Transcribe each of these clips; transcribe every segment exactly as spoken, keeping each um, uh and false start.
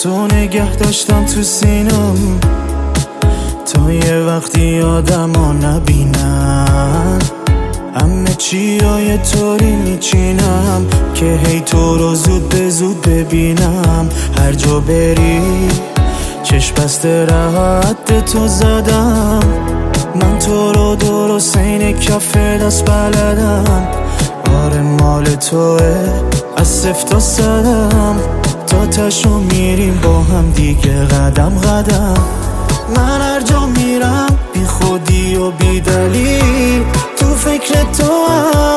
تو نگه داشتم تو سینم تا یه وقتی آدما نبینن. همه چی های طوری میچینم که هی تو رو زود به زود ببینم. هر جا بری چشم بسته راحت تو زدم. من تو رو درست این کف دست بلدم. آره مال توه از صفر تا صدم. تا تشو میریم با هم دیگه قدم قدم. من هر جا میرم بی خودی و بی دلیل تو فکر تو هم.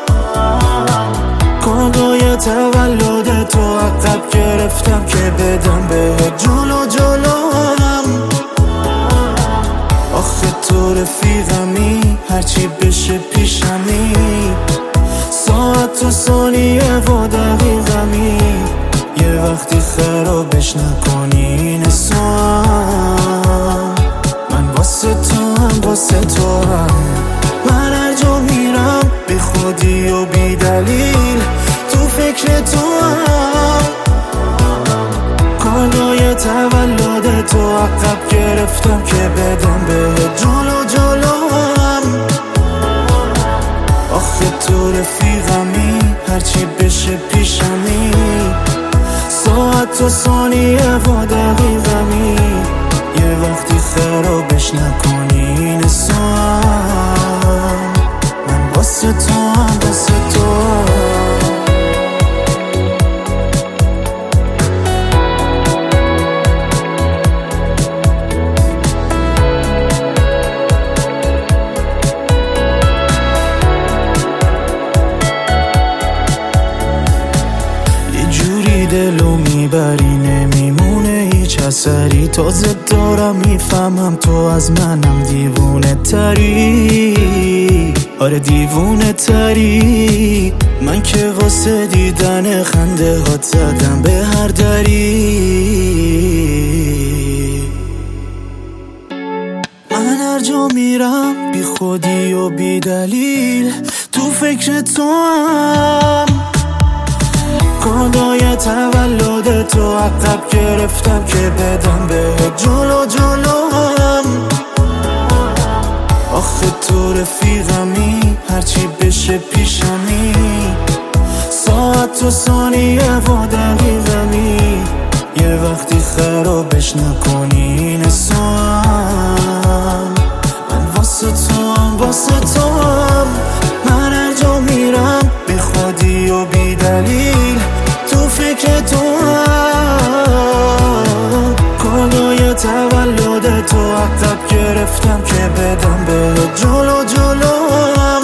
کارگاه تولد تو عقب گرفتم که بدم بهت جلو جلو هم. آخه تو رفیقمی هرچی بشه پیشمی. ساعت و ثانیه و دقیقمی. یه وقتی خرابش نکنی این سوام. من واسه تو هم واسه تو هم. من هر جا میرم بی خودی و بی دلیل تو فکر تو هم. کارگاه تولد تو عقب گرفتم که بدم بهت جلو جلو هم. آخه تو رفیقمی هرچی بشه پیشمی. ساعت و ثانیه و دقیقمی. یه وقتی خرابش نکنی این سوام. من واسه تو هم واسه تو هم. دلو میبری نمیمونه هیچ اثری. تازه دارم میفهمم تو از منم دیوونه تری. آره دیوونه تری. من که واسه دیدن خنده هات زدم به هر دری. من هر جا میرم بی خودی و بی دلیل تو فکر تو هم. کارگاه تولد تو عقب گرفتم که بدم بهت جلو جلو هم. آخه تو رفیقمی هرچی بشه پیشمی. ساعت و ثانیه و دقیقمی. یه وقتی خرابش نکنی این سوام. من واسه تو هم واسه تو هم. من هر جا میرم بی خودی و بی دلیل تو فکر تو هم. کارگاه تولد تو عقب گرفتم که بدم بهت جلو جلو هم.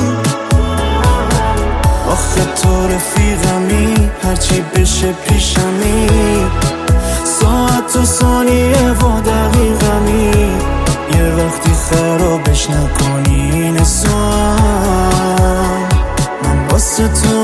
آخه تو رفیقمی هرچی بشه پیشمی. ساعت و ثانیه و دقیقمی. یه وقتی خرابش نکنی این سوام. من واسه تو